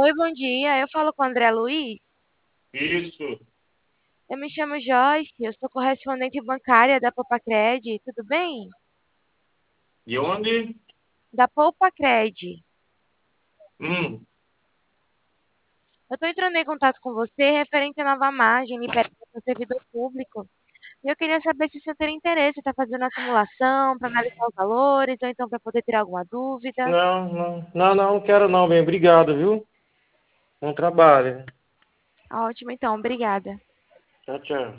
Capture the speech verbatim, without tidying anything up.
Oi, bom dia. Eu falo com o André Luiz. Isso. Eu me chamo Joyce, eu sou correspondente bancária da Popacred. Tudo bem? E onde? Da Popacred. Hum, Eu estou entrando em contato com você referente à nova margem liberada para o servidor público. E eu queria saber se você teria interesse em estar fazendo a simulação para analisar os valores, ou então para poder tirar alguma dúvida. não, não, não, não, não quero não, bem, obrigado, viu? Bom trabalho. Ótimo, então, obrigada. Tchau, tchau.